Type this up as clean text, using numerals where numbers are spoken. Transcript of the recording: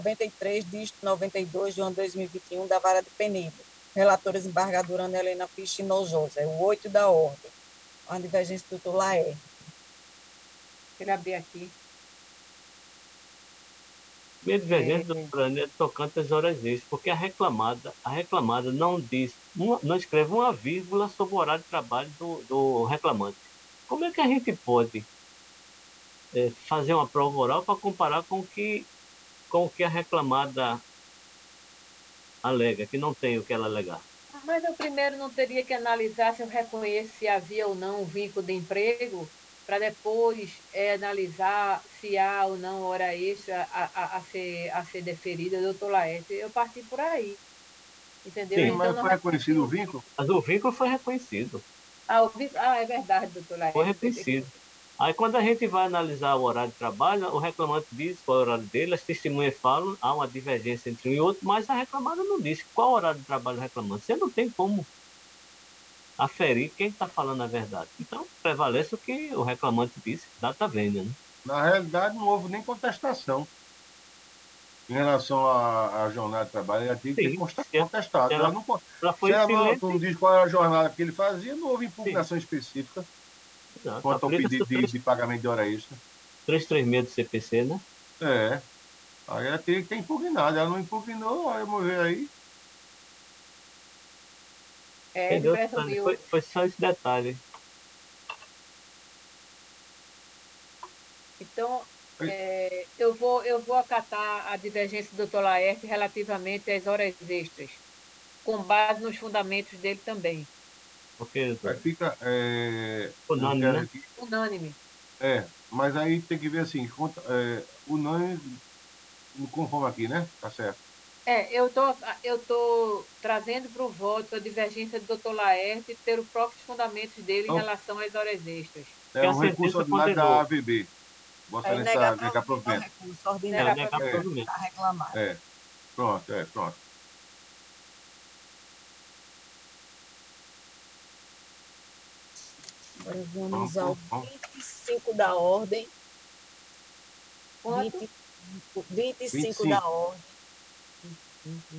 93, dígito 92, de 2021, da Vara de Penido. Relatora desembargadora Ana Helena Fisch Nojosa. É o 8 da ordem. A divergência do doutor Laerte. Queria abrir aqui. Minha divergência, doutora Ana, é tocante às horas extras, porque a reclamada não diz, não escreve uma vírgula sobre o horário de trabalho do reclamante. Como é que a gente pode fazer uma prova oral para comparar com o que a reclamada alega, que não tem o que ela alegar? Mas eu primeiro não teria que analisar se eu reconheço se havia ou não um vínculo de emprego, para depois analisar se há ou não hora extra a ser deferida, doutor Laerte. Eu parti por aí, entendeu? Sim, Então, mas não foi reconheci reconhecido o o vínculo? vínculo. mas o vínculo foi reconhecido. É verdade, doutor Foi Laerte. reconhecido. Aí, quando a gente vai analisar o horário de trabalho, o reclamante diz qual é o horário dele, as testemunhas falam, há uma divergência entre um e outro, mas a reclamada não diz qual é o horário de trabalho do reclamante. Você não tem como aferir quem está falando a verdade. Então, prevalece o que o reclamante disse, data vênia, né? Na realidade, não houve nem contestação em relação à jornada de trabalho. Ela teve que ter Sim, contestado. ela, ela Se foi ela não silente. diz qual era a jornada que ele fazia, não houve Sim, impugnação específica exato. quanto ao Aplica-se pedido o de pagamento de hora extra. 336 do CPC, né? É. Aí ela teria que ter impugnado. Ela não impugnou, aí vamos ver aí. Ele Entendeu? presumiu. Foi só esse detalhe. Então, eu vou acatar a divergência do doutor Laerte relativamente às horas extras, com base nos fundamentos dele também. Porque, Aí doutor, fica. Eu unânime, quero né? aqui. Unânime. Mas aí tem que ver assim, unânime, conforme aqui, né? Tá certo. Eu tô trazendo para o voto a divergência do doutor Laerte ter os próprios fundamentos dele em Então, relação às horas extras. Que é a um recurso sentença ordinário da condenou. AVB. Vossa Aí negar Excelência negar provimento ao provimento. recurso É, Negar ordinário negar É, provimento. provimento. a reclamar. pronto. Agora Vamos, vamos ao vamos. 25 da ordem. Quanto? 25 da 25. ordem.